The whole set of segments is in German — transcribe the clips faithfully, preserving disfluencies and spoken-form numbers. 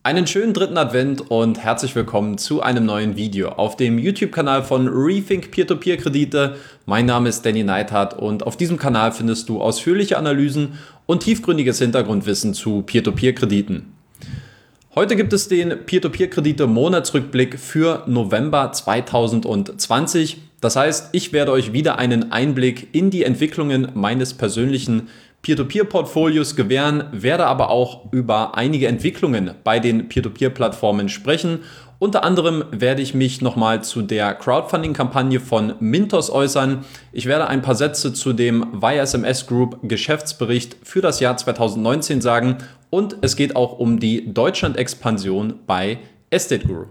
Einen schönen dritten Advent und herzlich willkommen zu einem neuen Video auf dem YouTube-Kanal von Rethink Peer-to-Peer-Kredite. Mein Name ist Danny Neithardt und auf diesem Kanal findest du ausführliche Analysen und tiefgründiges Hintergrundwissen zu Peer-to-Peer-Krediten. Heute gibt es den Peer-to-Peer-Kredite-Monatsrückblick für November zweitausendzwanzig. Das heißt, ich werde euch wieder einen Einblick in die Entwicklungen meines persönlichen Peer-to-Peer-Portfolios gewähren, werde aber auch über einige Entwicklungen bei den Peer-to-Peer-Plattformen sprechen. Unter anderem werde ich mich nochmal zu der Crowdfunding-Kampagne von Mintos äußern. Ich werde ein paar Sätze zu dem Y S M S Group Geschäftsbericht für das Jahr zweitausendneunzehn sagen und es geht auch um die Deutschland-Expansion bei Estate Guru.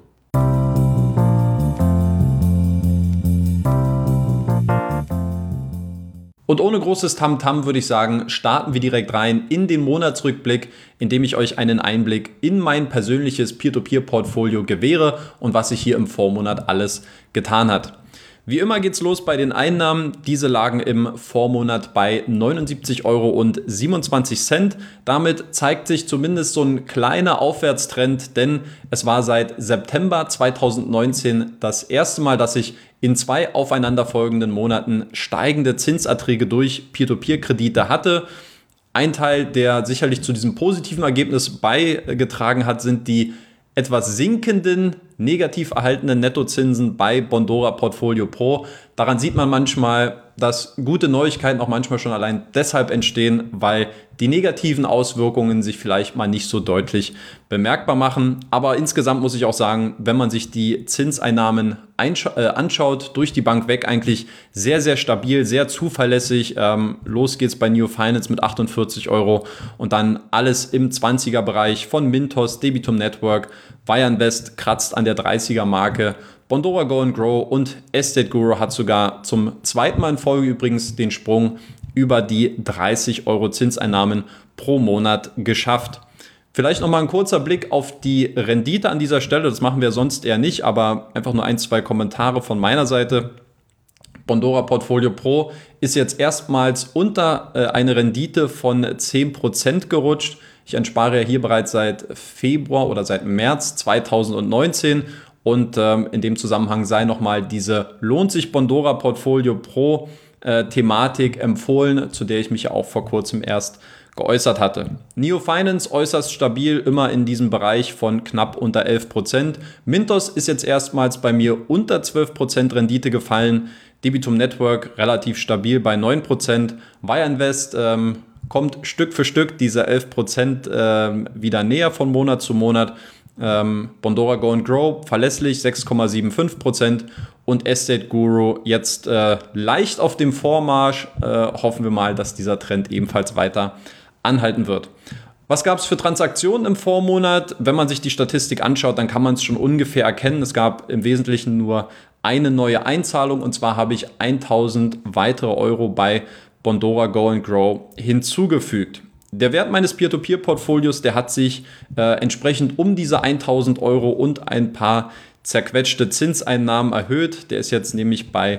Und ohne großes Tamtam würde ich sagen, starten wir direkt rein in den Monatsrückblick, indem ich euch einen Einblick in mein persönliches Peer-to-Peer-Portfolio gewähre und was sich hier im Vormonat alles getan hat. Wie immer geht's los bei den Einnahmen. Diese lagen im Vormonat bei neunundsiebzig Euro siebenundzwanzig. Damit zeigt sich zumindest so ein kleiner Aufwärtstrend, denn es war seit September zweitausendneunzehn das erste Mal, dass ich in zwei aufeinanderfolgenden Monaten steigende Zinserträge durch Peer-to-Peer-Kredite hatte. Ein Teil, der sicherlich zu diesem positiven Ergebnis beigetragen hat, sind die etwas sinkenden, negativ erhaltenen Nettozinsen bei Bondora Portfolio Pro. Daran sieht man manchmal, dass gute Neuigkeiten auch manchmal schon allein deshalb entstehen, weil die negativen Auswirkungen sich vielleicht mal nicht so deutlich bemerkbar machen. Aber insgesamt muss ich auch sagen, wenn man sich die Zinseinnahmen äh, anschaut, durch die Bank weg eigentlich sehr, sehr stabil, sehr zuverlässig. Ähm, los geht's bei Neo Finance mit achtundvierzig Euro und dann alles im zwanziger-Bereich von Mintos, Debitum Network, Wireinvest kratzt an der dreißiger Marke. Bondora Go and Grow und Estate Guru hat sogar zum zweiten Mal in Folge übrigens den Sprung über die dreißig Euro Zinseinnahmen pro Monat geschafft. Vielleicht nochmal ein kurzer Blick auf die Rendite an dieser Stelle. Das machen wir sonst eher nicht, aber einfach nur ein, zwei Kommentare von meiner Seite. Bondora Portfolio Pro ist jetzt erstmals unter äh, eine Rendite von zehn Prozent gerutscht. Ich entspare ja hier bereits seit Februar oder seit März zweitausendneunzehn. Und ähm, in dem Zusammenhang sei nochmal diese Lohnt sich Bondora Portfolio Pro äh, Thematik empfohlen, zu der ich mich ja auch vor kurzem erst geäußert hatte. Neo Finance äußerst stabil, immer in diesem Bereich von knapp unter elf Prozent. Mintos ist jetzt erstmals bei mir unter zwölf Prozent Rendite gefallen. Debitum Network relativ stabil bei neun Prozent. Wireinvest ähm, kommt Stück für Stück diese elf Prozent äh, wieder näher von Monat zu Monat. Ähm, Bondora Go and Grow verlässlich sechs Komma fünfundsiebzig Prozent und Estate Guru jetzt äh, leicht auf dem Vormarsch. Äh, hoffen wir mal, dass dieser Trend ebenfalls weiter anhalten wird. Was gab es für Transaktionen im Vormonat? Wenn man sich die Statistik anschaut, dann kann man es schon ungefähr erkennen. Es gab im Wesentlichen nur eine neue Einzahlung und zwar habe ich tausend weitere Euro bei Bondora Go and Grow hinzugefügt. Der Wert meines Peer-to-Peer-Portfolios, der hat sich äh, entsprechend um diese tausend Euro und ein paar zerquetschte Zinseinnahmen erhöht. Der ist jetzt nämlich bei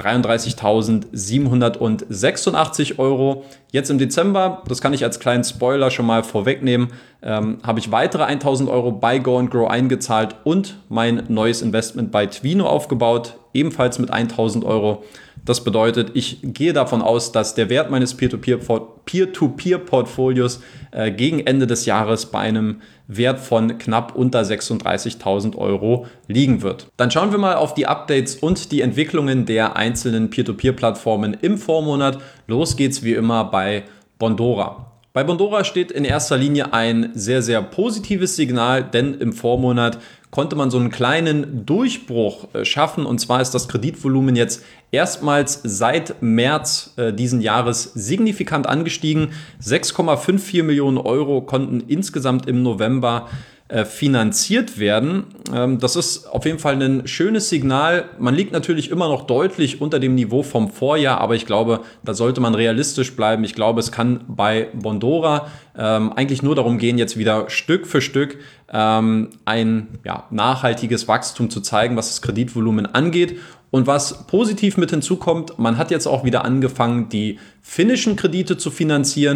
dreiunddreißigtausendsiebenhundertsechsundachtzig Euro. Jetzt im Dezember, das kann ich als kleinen Spoiler schon mal vorwegnehmen, ähm, habe ich weitere tausend Euro bei Go and Grow eingezahlt und mein neues Investment bei Twino aufgebaut, ebenfalls mit tausend Euro. Das bedeutet, ich gehe davon aus, dass der Wert meines Peer-to-Peer-Portfolios äh, gegen Ende des Jahres bei einem Wert von knapp unter sechsunddreißigtausend Euro liegen wird. Dann schauen wir mal auf die Updates und die Entwicklungen der einzelnen Peer-to-Peer-Plattformen im Vormonat. Los geht's wie immer bei Bondora. Bei Bondora steht in erster Linie ein sehr, sehr positives Signal, denn im Vormonat konnte man so einen kleinen Durchbruch schaffen und zwar ist das Kreditvolumen jetzt erstmals seit März äh, diesen Jahres signifikant angestiegen. sechs Komma vierundfünfzig Millionen Euro konnten insgesamt im November äh, finanziert werden. Ähm, das ist auf jeden Fall ein schönes Signal. Man liegt natürlich immer noch deutlich unter dem Niveau vom Vorjahr, aber ich glaube, da sollte man realistisch bleiben. Ich glaube, es kann bei Bondora ähm, eigentlich nur darum gehen, jetzt wieder Stück für Stück ähm, ein ja, nachhaltiges Wachstum zu zeigen, was das Kreditvolumen angeht. Und was positiv mit hinzukommt, man hat jetzt auch wieder angefangen, die finnischen Kredite zu finanzieren.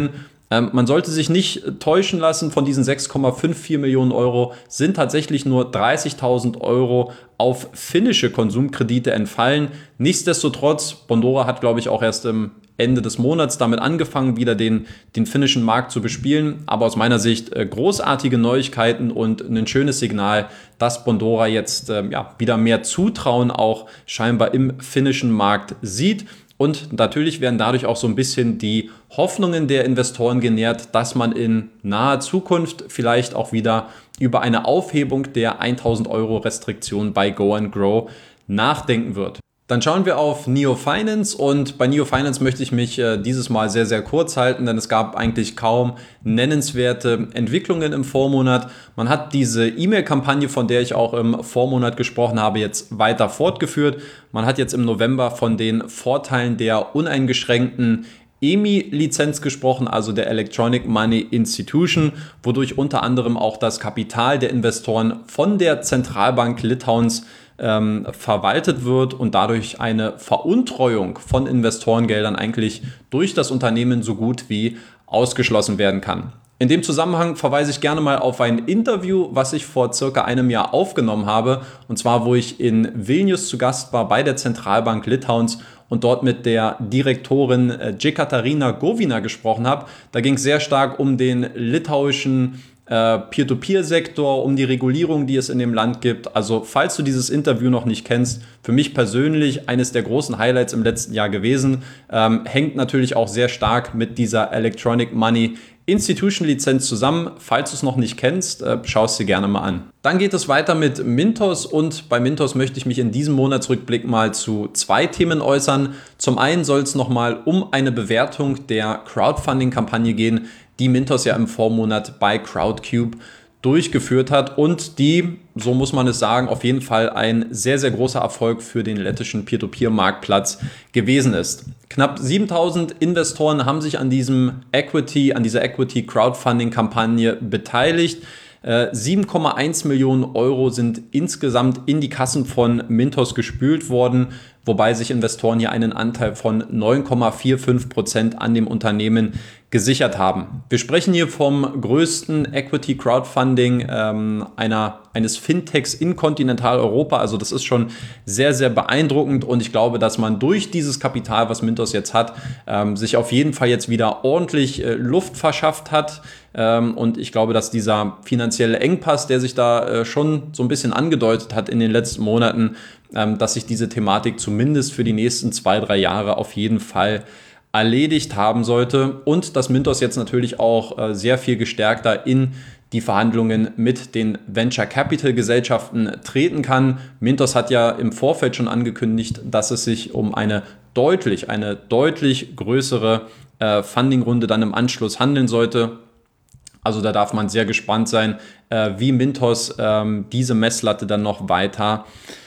Ähm, man sollte sich nicht täuschen lassen, von diesen sechs Komma vierundfünfzig Millionen Euro sind tatsächlich nur dreißigtausend Euro auf finnische Konsumkredite entfallen. Nichtsdestotrotz, Bondora hat, glaube ich, auch erst im Ende des Monats damit angefangen, wieder den, den finnischen Markt zu bespielen. Aber aus meiner Sicht äh, großartige Neuigkeiten und ein schönes Signal, dass Bondora jetzt äh, ja, wieder mehr Zutrauen auch scheinbar im finnischen Markt sieht. Und natürlich werden dadurch auch so ein bisschen die Hoffnungen der Investoren genährt, dass man in naher Zukunft vielleicht auch wieder über eine Aufhebung der tausend Euro Restriktion bei Go and Grow nachdenken wird. Dann schauen wir auf Neo Finance und bei Neo Finance möchte ich mich äh, dieses Mal sehr, sehr kurz halten, denn es gab eigentlich kaum nennenswerte Entwicklungen im Vormonat. Man hat diese E-Mail-Kampagne, von der ich auch im Vormonat gesprochen habe, jetzt weiter fortgeführt. Man hat jetzt im November von den Vorteilen der uneingeschränkten E M I-Lizenz gesprochen, also der Electronic Money Institution, wodurch unter anderem auch das Kapital der Investoren von der Zentralbank Litauens ähm, verwaltet wird und dadurch eine Veruntreuung von Investorengeldern eigentlich durch das Unternehmen so gut wie ausgeschlossen werden kann. In dem Zusammenhang verweise ich gerne mal auf ein Interview, was ich vor circa einem Jahr aufgenommen habe, und zwar wo ich in Vilnius zu Gast war bei der Zentralbank Litauens und dort mit der Direktorin Jekaterina Govina gesprochen habe. Da ging es sehr stark um den litauischen äh, Peer-to-Peer-Sektor, um die Regulierung, die es in dem Land gibt. Also falls du dieses Interview noch nicht kennst, für mich persönlich eines der großen Highlights im letzten Jahr gewesen, ähm, hängt natürlich auch sehr stark mit dieser Electronic Money Institution Lizenz zusammen. Falls du es noch nicht kennst, äh, schau es dir gerne mal an. Dann geht es weiter mit Mintos und bei Mintos möchte ich mich in diesem Monatsrückblick mal zu zwei Themen äußern. Zum einen soll es nochmal um eine Bewertung der Crowdfunding-Kampagne gehen, die Mintos ja im Vormonat bei Crowdcube durchgeführt hat und die, so muss man es sagen, auf jeden Fall ein sehr, sehr großer Erfolg für den lettischen Peer-to-Peer-Marktplatz gewesen ist. Knapp siebentausend Investoren haben sich an diesem Equity, an dieser Equity-Crowdfunding-Kampagne beteiligt. sieben Komma eins Millionen Euro sind insgesamt in die Kassen von Mintos gespült worden, wobei sich Investoren hier einen Anteil von neun Komma fünfundvierzig Prozent an dem Unternehmen gesichert haben. Wir sprechen hier vom größten Equity Crowdfunding ähm, einer, eines Fintechs in Kontinentaleuropa. Also das ist schon sehr, sehr beeindruckend und ich glaube, dass man durch dieses Kapital, was Mintos jetzt hat, ähm, sich auf jeden Fall jetzt wieder ordentlich äh, Luft verschafft hat. Ähm, und ich glaube, dass dieser finanzielle Engpass, der sich da äh, schon so ein bisschen angedeutet hat in den letzten Monaten, ähm, dass sich diese Thematik zumindest für die nächsten zwei, drei Jahre auf jeden Fall erledigt haben sollte und dass Mintos jetzt natürlich auch äh, sehr viel gestärkter in die Verhandlungen mit den Venture Capital Gesellschaften treten kann. Mintos hat ja im Vorfeld schon angekündigt, dass es sich um eine deutlich, eine deutlich größere äh, Fundingrunde dann im Anschluss handeln sollte. Also da darf man sehr gespannt sein, äh, wie Mintos ähm, diese Messlatte dann noch weiter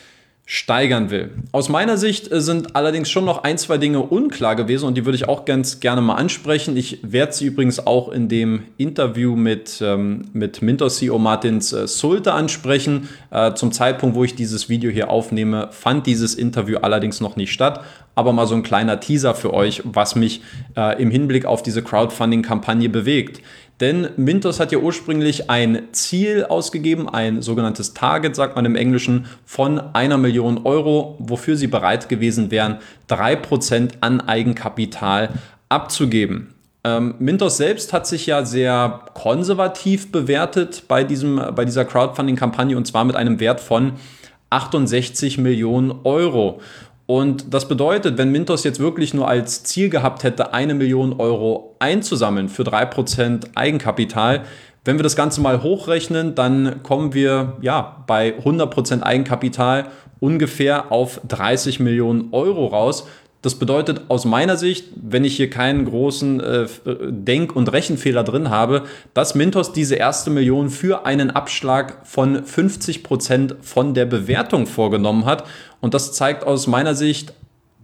steigern will. Aus meiner Sicht sind allerdings schon noch ein, zwei Dinge unklar gewesen und die würde ich auch ganz gerne mal ansprechen. Ich werde sie übrigens auch in dem Interview mit, ähm, mit Mintos C E O Martins äh, Sulte ansprechen. Äh, zum Zeitpunkt, wo ich dieses Video hier aufnehme, fand dieses Interview allerdings noch nicht statt. Aber mal so ein kleiner Teaser für euch, was mich äh, im Hinblick auf diese Crowdfunding-Kampagne bewegt. Denn Mintos hat ja ursprünglich ein Ziel ausgegeben, ein sogenanntes Target, sagt man im Englischen, von einer Million Euro, wofür sie bereit gewesen wären, drei Prozent an Eigenkapital abzugeben. Ähm, Mintos selbst hat sich ja sehr konservativ bewertet bei, diesem, bei dieser Crowdfunding-Kampagne und zwar mit einem Wert von achtundsechzig Millionen Euro. Und das bedeutet, wenn Mintos jetzt wirklich nur als Ziel gehabt hätte, eine Million Euro einzusammeln für drei Prozent Eigenkapital, wenn wir das Ganze mal hochrechnen, dann kommen wir ja bei hundert Prozent Eigenkapital ungefähr auf dreißig Millionen Euro raus. Das bedeutet aus meiner Sicht, wenn ich hier keinen großen äh, Denk- und Rechenfehler drin habe, dass Mintos diese erste Million für einen Abschlag von fünfzig Prozent von der Bewertung vorgenommen hat. Und das zeigt aus meiner Sicht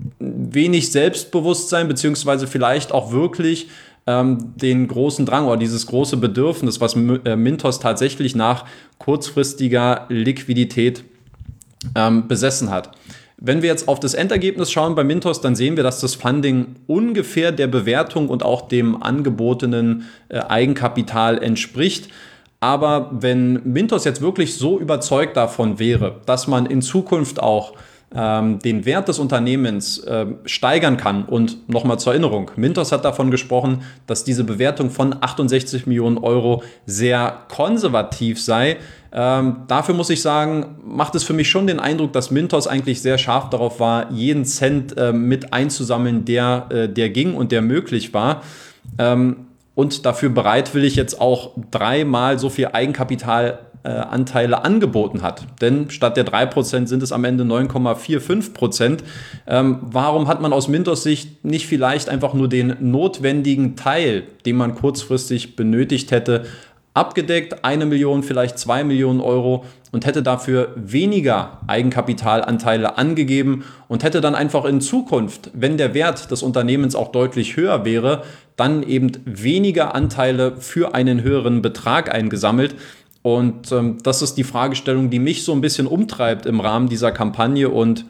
wenig Selbstbewusstsein, beziehungsweise vielleicht auch wirklich ähm, den großen Drang oder dieses große Bedürfnis, was äh, Mintos tatsächlich nach kurzfristiger Liquidität ähm, besessen hat. Wenn wir jetzt auf das Endergebnis schauen bei Mintos, dann sehen wir, dass das Funding ungefähr der Bewertung und auch dem angebotenen äh, Eigenkapital entspricht. Aber wenn Mintos jetzt wirklich so überzeugt davon wäre, dass man in Zukunft auch ähm, den Wert des Unternehmens äh, steigern kann, und nochmal zur Erinnerung, Mintos hat davon gesprochen, dass diese Bewertung von achtundsechzig Millionen Euro sehr konservativ sei. Ähm, dafür muss ich sagen, macht es für mich schon den Eindruck, dass Mintos eigentlich sehr scharf darauf war, jeden Cent äh, mit einzusammeln, der, äh, der ging und der möglich war. Ähm, und dafür bereitwillig jetzt auch dreimal so viel Eigenkapitalanteile äh, angeboten hat. Denn statt der drei Prozent sind es am Ende neun Komma fünfundvierzig Prozent. Ähm, warum hat man aus Mintos Sicht nicht vielleicht einfach nur den notwendigen Teil, den man kurzfristig benötigt hätte, abgedeckt, eine Million, vielleicht zwei Millionen Euro, und hätte dafür weniger Eigenkapitalanteile angegeben und hätte dann einfach in Zukunft, wenn der Wert des Unternehmens auch deutlich höher wäre, dann eben weniger Anteile für einen höheren Betrag eingesammelt. Und ähm, das ist die Fragestellung, die mich so ein bisschen umtreibt im Rahmen dieser Kampagne und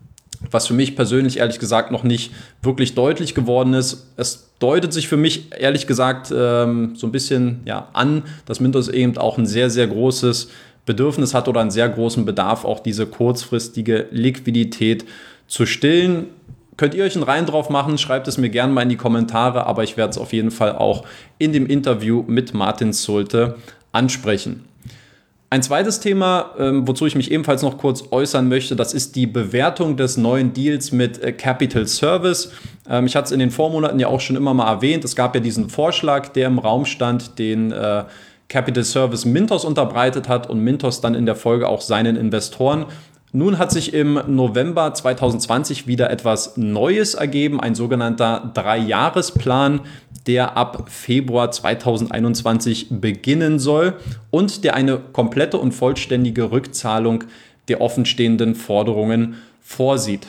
was für mich persönlich ehrlich gesagt noch nicht wirklich deutlich geworden ist. Es deutet sich für mich ehrlich gesagt ähm, so ein bisschen ja, an, dass Mintos eben auch ein sehr, sehr großes Bedürfnis hat oder einen sehr großen Bedarf, auch diese kurzfristige Liquidität zu stillen. Könnt ihr euch einen Reim drauf machen, schreibt es mir gerne mal in die Kommentare, aber ich werde es auf jeden Fall auch in dem Interview mit Martin Zulte ansprechen. Ein zweites Thema, ähm, wozu ich mich ebenfalls noch kurz äußern möchte, das ist die Bewertung des neuen Deals mit äh, Capital Service. Ähm, ich hatte es in den Vormonaten ja auch schon immer mal erwähnt. Es gab ja diesen Vorschlag, der im Raum stand, den äh, Capital Service Mintos unterbreitet hat und Mintos dann in der Folge auch seinen Investoren. Nun hat sich im November zwanzig zwanzig wieder etwas Neues ergeben, ein sogenannter Drei-Jahres-Plan, der ab Februar zwanzig einundzwanzig beginnen soll und der eine komplette und vollständige Rückzahlung der offenstehenden Forderungen vorsieht.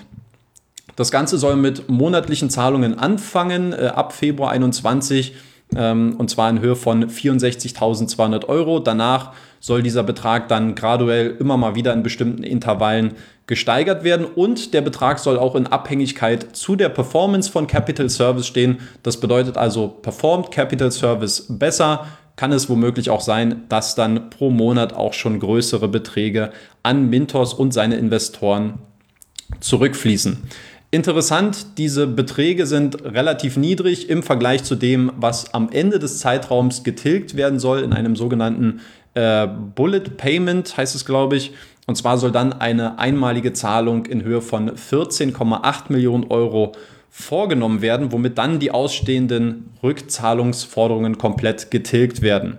Das Ganze soll mit monatlichen Zahlungen anfangen, äh, ab Februar einundzwanzig, ähm, und zwar in Höhe von vierundsechzigtausendzweihundert Euro. Danach soll dieser Betrag dann graduell immer mal wieder in bestimmten Intervallen gesteigert werden und der Betrag soll auch in Abhängigkeit zu der Performance von Capital Service stehen. Das bedeutet also, performt Capital Service besser, kann es womöglich auch sein, dass dann pro Monat auch schon größere Beträge an Mintos und seine Investoren zurückfließen. Interessant, diese Beträge sind relativ niedrig im Vergleich zu dem, was am Ende des Zeitraums getilgt werden soll in einem sogenannten äh, Bullet Payment, heißt es, glaube ich. Und zwar soll dann eine einmalige Zahlung in Höhe von vierzehn Komma acht Millionen Euro vorgenommen werden, womit dann die ausstehenden Rückzahlungsforderungen komplett getilgt werden.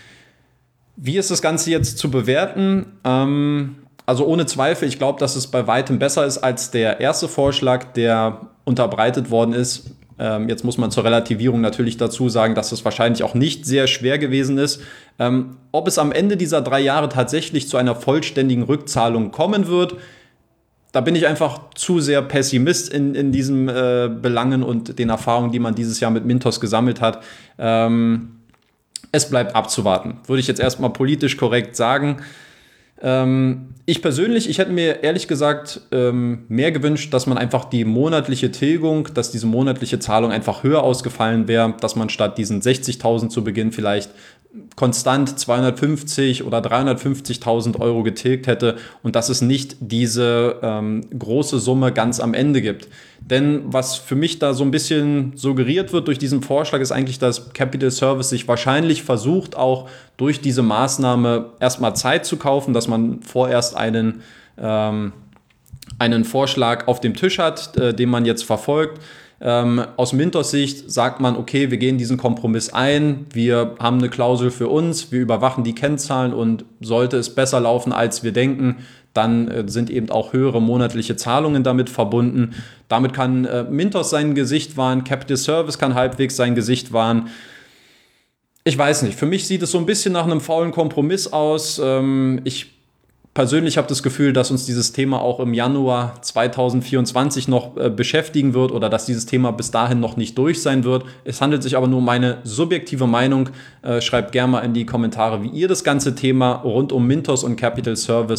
Wie ist das Ganze jetzt zu bewerten? Ähm, also ohne Zweifel, ich glaube, dass es bei weitem besser ist als der erste Vorschlag, der unterbreitet worden ist. Ähm, jetzt muss man zur Relativierung natürlich dazu sagen, dass es wahrscheinlich auch nicht sehr schwer gewesen ist. Ähm, ob es am Ende dieser drei Jahre tatsächlich zu einer vollständigen Rückzahlung kommen wird, da bin ich einfach zu sehr Pessimist in, in diesen äh, Belangen und den Erfahrungen, die man dieses Jahr mit Mintos gesammelt hat. Ähm, es bleibt abzuwarten, würde ich jetzt erstmal politisch korrekt sagen. Ähm, ich persönlich, ich hätte mir ehrlich gesagt ähm, mehr gewünscht, dass man einfach die monatliche Tilgung, dass diese monatliche Zahlung einfach höher ausgefallen wäre, dass man statt diesen sechzigtausend zu Beginn vielleicht konstant zweihundertfünfzig oder dreihundertfünfzigtausend Euro getilgt hätte und dass es nicht diese ähm, große Summe ganz am Ende gibt. Denn was für mich da so ein bisschen suggeriert wird durch diesen Vorschlag, ist eigentlich, dass Capital Service sich wahrscheinlich versucht, auch durch diese Maßnahme erstmal Zeit zu kaufen, dass man vorerst einen, ähm, einen Vorschlag auf dem Tisch hat, äh, den man jetzt verfolgt. Ähm, aus Mintos Sicht sagt man, okay, wir gehen diesen Kompromiss ein, wir haben eine Klausel für uns, wir überwachen die Kennzahlen und sollte es besser laufen, als wir denken, dann äh, sind eben auch höhere monatliche Zahlungen damit verbunden. Damit kann äh, Mintos sein Gesicht wahren, Capital Service kann halbwegs sein Gesicht wahren. Ich weiß nicht, für mich sieht es so ein bisschen nach einem faulen Kompromiss aus. Ähm, ich Persönlich habe das Gefühl, dass uns dieses Thema auch im Januar zwanzig vierundzwanzig noch äh, beschäftigen wird oder dass dieses Thema bis dahin noch nicht durch sein wird. Es handelt sich aber nur um meine subjektive Meinung. Äh, schreibt gerne mal in die Kommentare, wie ihr das ganze Thema rund um Mintos und Capital Service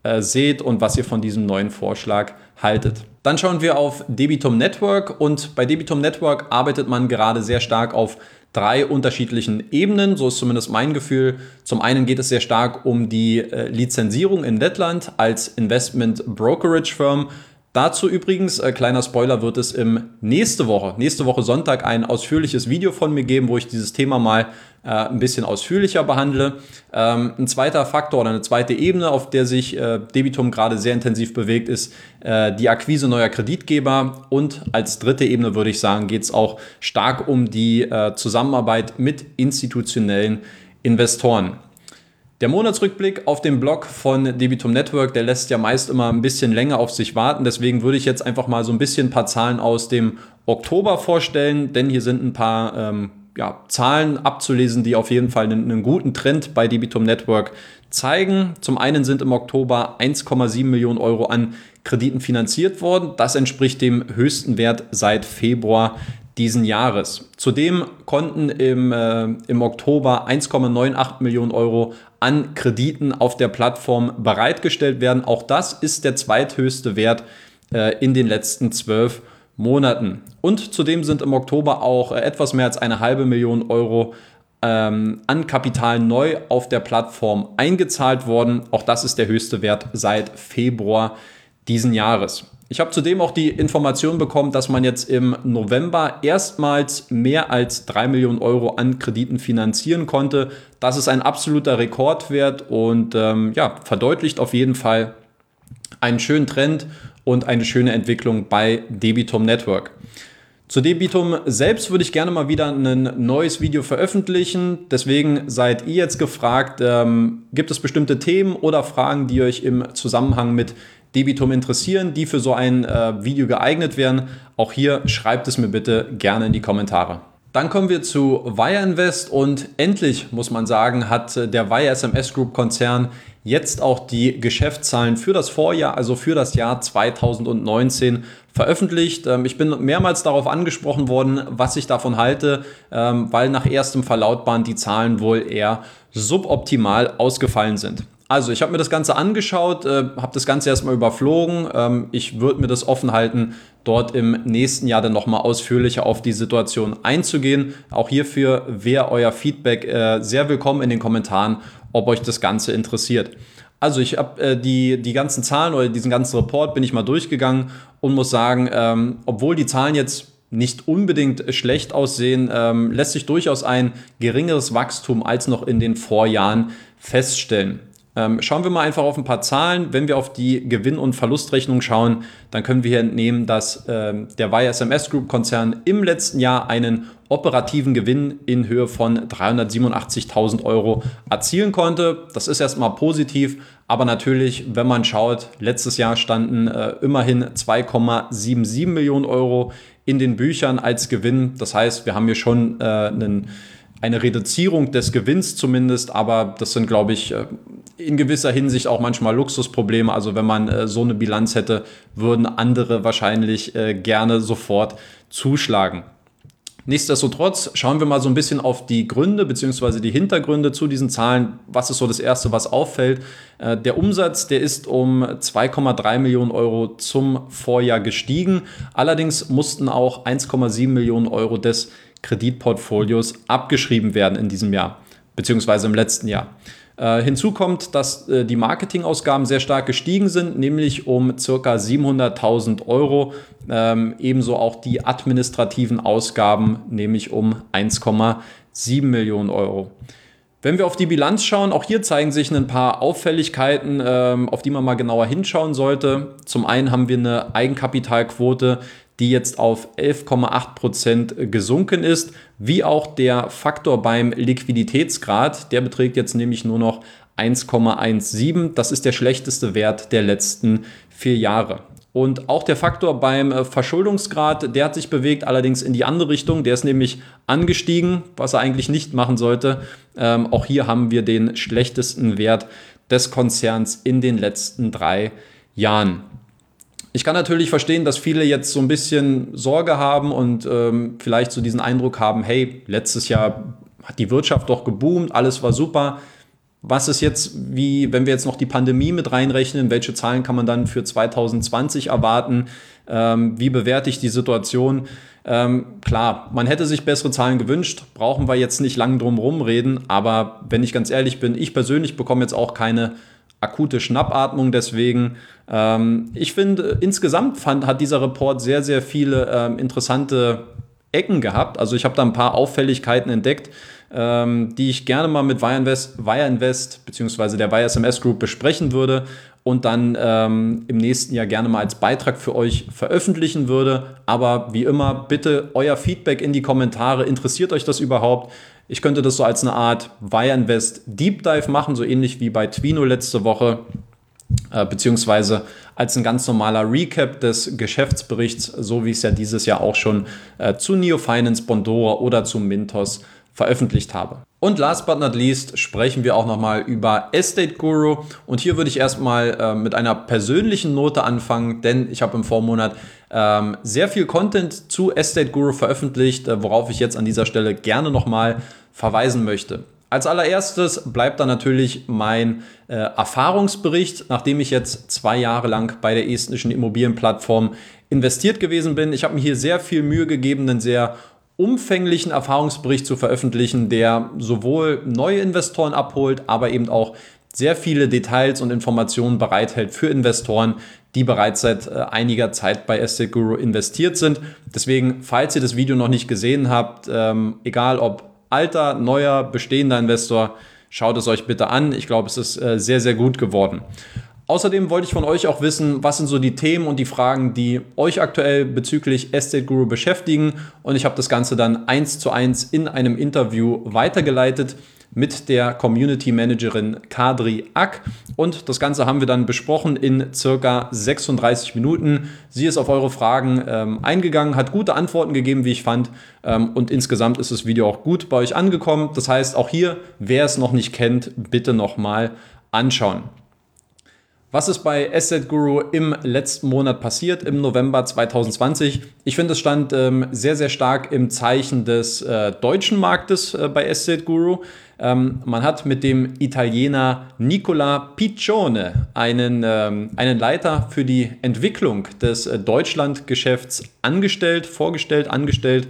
äh, seht und was ihr von diesem neuen Vorschlag haltet. Dann schauen wir auf Debitum Network und bei Debitum Network arbeitet man gerade sehr stark auf drei unterschiedlichen Ebenen, so ist zumindest mein Gefühl. Zum einen geht es sehr stark um die äh, Lizenzierung in Lettland als Investment Brokerage Firm. Dazu übrigens, äh, kleiner Spoiler, wird es im nächste Woche, nächste Woche Sonntag ein ausführliches Video von mir geben, wo ich dieses Thema mal äh, ein bisschen ausführlicher behandle. Ähm, ein zweiter Faktor oder eine zweite Ebene, auf der sich äh, Debitum gerade sehr intensiv bewegt, ist äh, die Akquise neuer Kreditgeber. Und als dritte Ebene würde ich sagen, geht es auch stark um die äh, Zusammenarbeit mit institutionellen Investoren. Der Monatsrückblick auf dem Blog von Debitum Network, der lässt ja meist immer ein bisschen länger auf sich warten. Deswegen würde ich jetzt einfach mal so ein bisschen ein paar Zahlen aus dem Oktober vorstellen, denn hier sind ein paar ähm, ja, Zahlen abzulesen, die auf jeden Fall einen, einen guten Trend bei Debitum Network zeigen. Zum einen sind im Oktober eins Komma sieben Millionen Euro an Krediten finanziert worden. Das entspricht dem höchsten Wert seit Februar diesen Jahres. Zudem konnten im, äh, im Oktober eins Komma achtundneunzig Millionen Euro an Krediten auf der Plattform bereitgestellt werden. Auch das ist der zweithöchste Wert äh, in den letzten zwölf Monaten. Und zudem sind im Oktober auch äh, etwas mehr als eine halbe Million Euro ähm, an Kapital neu auf der Plattform eingezahlt worden. Auch das ist der höchste Wert seit Februar diesen Jahres. Ich habe zudem auch die Information bekommen, dass man jetzt im November erstmals mehr als drei Millionen Euro an Krediten finanzieren konnte. Das ist ein absoluter Rekordwert und ähm, ja, verdeutlicht auf jeden Fall einen schönen Trend und eine schöne Entwicklung bei Debitum Network. Zu Debitum selbst würde ich gerne mal wieder ein neues Video veröffentlichen. Deswegen seid ihr jetzt gefragt, ähm, gibt es bestimmte Themen oder Fragen, die euch im Zusammenhang mit Debitum interessieren, die für so ein äh, Video geeignet wären. Auch hier schreibt es mir bitte gerne in die Kommentare. Dann kommen wir zu Wire Invest und endlich, muss man sagen, hat der Wire S M S Group Konzern jetzt auch die Geschäftszahlen für das Vorjahr, also für das Jahr zweitausendneunzehn veröffentlicht. Ich bin mehrmals darauf angesprochen worden, was ich davon halte, weil nach erstem Verlautbaren die Zahlen wohl eher suboptimal ausgefallen sind. Also ich habe mir das Ganze angeschaut, äh, habe das Ganze erstmal überflogen. Ähm, ich würde mir das offen halten, dort im nächsten Jahr dann nochmal ausführlicher auf die Situation einzugehen. Auch hierfür wäre euer Feedback äh, sehr willkommen in den Kommentaren, ob euch das Ganze interessiert. Also ich habe äh, die, die ganzen Zahlen oder diesen ganzen Report bin ich mal durchgegangen und muss sagen, ähm, obwohl die Zahlen jetzt nicht unbedingt schlecht aussehen, ähm, lässt sich durchaus ein geringeres Wachstum als noch in den Vorjahren feststellen. Ähm, schauen wir mal einfach auf ein paar Zahlen. Wenn wir auf die Gewinn- und Verlustrechnung schauen, dann können wir hier entnehmen, dass ähm, der Wire S M S Group Konzern im letzten Jahr einen operativen Gewinn in Höhe von dreihundertsiebenundachtzigtausend Euro erzielen konnte. Das ist erstmal positiv, aber natürlich, wenn man schaut, letztes Jahr standen äh, immerhin zwei Komma siebenundsiebzig Millionen Euro in den Büchern als Gewinn. Das heißt, wir haben hier schon äh, einen eine Reduzierung des Gewinns zumindest, aber das sind, glaube ich, in gewisser Hinsicht auch manchmal Luxusprobleme. Also wenn man so eine Bilanz hätte, würden andere wahrscheinlich gerne sofort zuschlagen. Nichtsdestotrotz schauen wir mal so ein bisschen auf die Gründe bzw. die Hintergründe zu diesen Zahlen. Was ist so das Erste, was auffällt? Der Umsatz, der ist um zwei Komma drei Millionen Euro zum Vorjahr gestiegen. Allerdings mussten auch eins Komma sieben Millionen Euro des Kreditportfolios abgeschrieben werden in diesem Jahr, beziehungsweise im letzten Jahr. Äh, hinzu kommt, dass äh, die Marketingausgaben sehr stark gestiegen sind, nämlich um ca. siebenhunderttausend Euro. Ähm, ebenso auch die administrativen Ausgaben, nämlich um eins Komma sieben Millionen Euro. Wenn wir auf die Bilanz schauen, auch hier zeigen sich ein paar Auffälligkeiten, ähm, auf die man mal genauer hinschauen sollte. Zum einen haben wir eine Eigenkapitalquote, die jetzt auf elf Komma acht Prozent gesunken ist, wie auch der Faktor beim Liquiditätsgrad. Der beträgt jetzt nämlich nur noch eins Komma siebzehn. Das ist der schlechteste Wert der letzten vier Jahre. Und auch der Faktor beim Verschuldungsgrad, der hat sich bewegt, allerdings in die andere Richtung. Der ist nämlich angestiegen, was er eigentlich nicht machen sollte. Ähm, auch hier haben wir den schlechtesten Wert des Konzerns in den letzten drei Jahren. Ich kann natürlich verstehen, dass viele jetzt so ein bisschen Sorge haben und ähm, vielleicht so diesen Eindruck haben, hey, letztes Jahr hat die Wirtschaft doch geboomt, alles war super. Was ist jetzt, wie, wenn wir jetzt noch die Pandemie mit reinrechnen, welche Zahlen kann man dann für zwanzig zwanzig erwarten? Ähm, wie bewerte ich die Situation? Ähm, klar, man hätte sich bessere Zahlen gewünscht, brauchen wir jetzt nicht lang drum herum reden, aber wenn ich ganz ehrlich bin, ich persönlich bekomme jetzt auch keine akute Schnappatmung, deswegen, ähm, ich finde, insgesamt fand, hat dieser Report sehr, sehr viele ähm, interessante Ecken gehabt. Also ich habe da ein paar Auffälligkeiten entdeckt, ähm, die ich gerne mal mit Wire Invest, Wire Invest bzw. der Wire S M S Group besprechen würde und dann ähm, im nächsten Jahr gerne mal als Beitrag für euch veröffentlichen würde. Aber wie immer, bitte euer Feedback in die Kommentare. Interessiert euch das überhaupt? Ich könnte das so als eine Art Wire Invest Deep Dive machen, so ähnlich wie bei Twino letzte Woche. Äh, beziehungsweise als ein ganz normaler Recap des Geschäftsberichts, so wie ich es ja dieses Jahr auch schon äh, zu Neo Finance, Bondora oder zu Mintos veröffentlicht habe. Und last but not least sprechen wir auch nochmal über Estate Guru. Und hier würde ich erstmal äh, mit einer persönlichen Note anfangen, denn ich habe im Vormonat ähm, sehr viel Content zu Estate Guru veröffentlicht, äh, worauf ich jetzt an dieser Stelle gerne nochmal verweisen möchte. Als allererstes bleibt dann natürlich mein äh, Erfahrungsbericht, nachdem ich jetzt zwei Jahre lang bei der estnischen Immobilienplattform investiert gewesen bin. Ich habe mir hier sehr viel Mühe gegeben, einen sehr umfänglichen Erfahrungsbericht zu veröffentlichen, der sowohl neue Investoren abholt, aber eben auch sehr viele Details und Informationen bereithält für Investoren, die bereits seit äh, einiger Zeit bei Estate Guru investiert sind. Deswegen, falls ihr das Video noch nicht gesehen habt, ähm, egal ob alter, neuer, bestehender Investor, schaut es euch bitte an. Ich glaube, es ist äh, sehr, sehr gut geworden. Außerdem wollte ich von euch auch wissen, was sind so die Themen und die Fragen, die euch aktuell bezüglich Estate Guru beschäftigen. Und ich habe das Ganze dann eins zu eins in einem Interview weitergeleitet mit der Community Managerin Kadri Ak. Und das Ganze haben wir dann besprochen in circa sechsunddreißig Minuten. Sie ist auf eure Fragen ähm, eingegangen, hat gute Antworten gegeben, wie ich fand. Ähm, und insgesamt ist das Video auch gut bei euch angekommen. Das heißt, auch hier, wer es noch nicht kennt, bitte nochmal anschauen. Was ist bei Estate Guru im letzten Monat passiert, im November zwanzig zwanzig? Ich finde, es stand ähm, sehr, sehr stark im Zeichen des äh, deutschen Marktes äh, bei Estate Guru. Ähm, man hat mit dem Italiener Nicola Piccione einen, ähm, einen Leiter für die Entwicklung des äh, Deutschlandgeschäfts angestellt, vorgestellt, angestellt.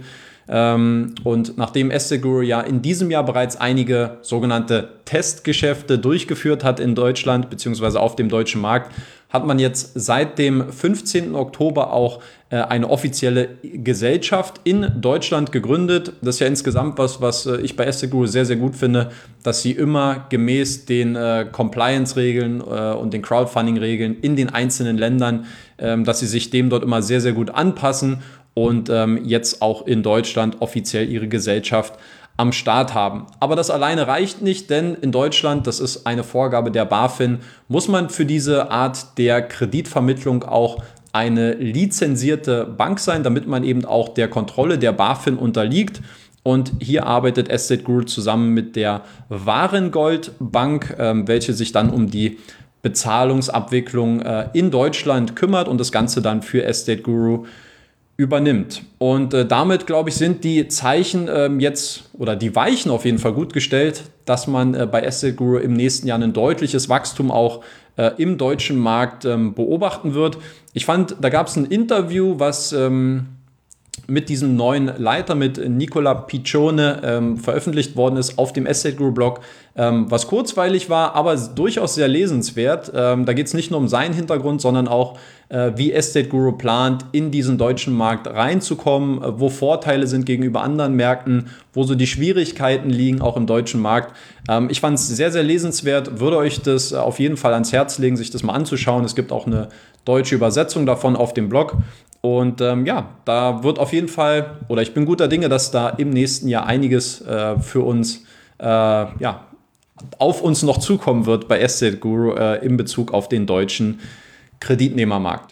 Ähm, und nachdem Estate Guru ja in diesem Jahr bereits einige sogenannte Testgeschäfte durchgeführt hat in Deutschland bzw. auf dem deutschen Markt, hat man jetzt seit dem fünfzehnten Oktober auch äh, eine offizielle Gesellschaft in Deutschland gegründet. Das ist ja insgesamt was, was äh, ich bei Estate Guru sehr, sehr gut finde, dass sie immer gemäß den äh, Compliance-Regeln äh, und den Crowdfunding-Regeln in den einzelnen Ländern, äh, dass sie sich dem dort immer sehr, sehr gut anpassen und ähm, jetzt auch in Deutschland offiziell ihre Gesellschaft am Start haben. Aber das alleine reicht nicht, denn in Deutschland, das ist eine Vorgabe der BaFin, muss man für diese Art der Kreditvermittlung auch eine lizenzierte Bank sein, damit man eben auch der Kontrolle der BaFin unterliegt. Und hier arbeitet Estate Guru zusammen mit der Warengold Bank, ähm, welche sich dann um die Bezahlungsabwicklung äh, in Deutschland kümmert und das Ganze dann für Estate Guru übernimmt. Und äh, damit, glaube ich, sind die Zeichen ähm, jetzt oder die Weichen auf jeden Fall gut gestellt, dass man äh, bei Estate Guru im nächsten Jahr ein deutliches Wachstum auch äh, im deutschen Markt ähm, beobachten wird. Ich fand, da gab es ein Interview, was ähm, mit diesem neuen Leiter, mit Nicola Piccione, ähm, veröffentlicht worden ist auf dem Estate Guru Blog, ähm, was kurzweilig war, aber durchaus sehr lesenswert. Ähm, da geht es nicht nur um seinen Hintergrund, sondern auch, äh, wie Estate Guru plant, in diesen deutschen Markt reinzukommen, äh, wo Vorteile sind gegenüber anderen Märkten, wo so die Schwierigkeiten liegen, auch im deutschen Markt. Ähm, ich fand es sehr, sehr lesenswert, würde euch das auf jeden Fall ans Herz legen, sich das mal anzuschauen. Es gibt auch eine deutsche Übersetzung davon auf dem Blog. Und ähm, ja, da wird auf jeden Fall, oder ich bin guter Dinge, dass da im nächsten Jahr einiges äh, für uns, äh, ja, auf uns noch zukommen wird bei Estate Guru äh, in Bezug auf den deutschen Kreditnehmermarkt.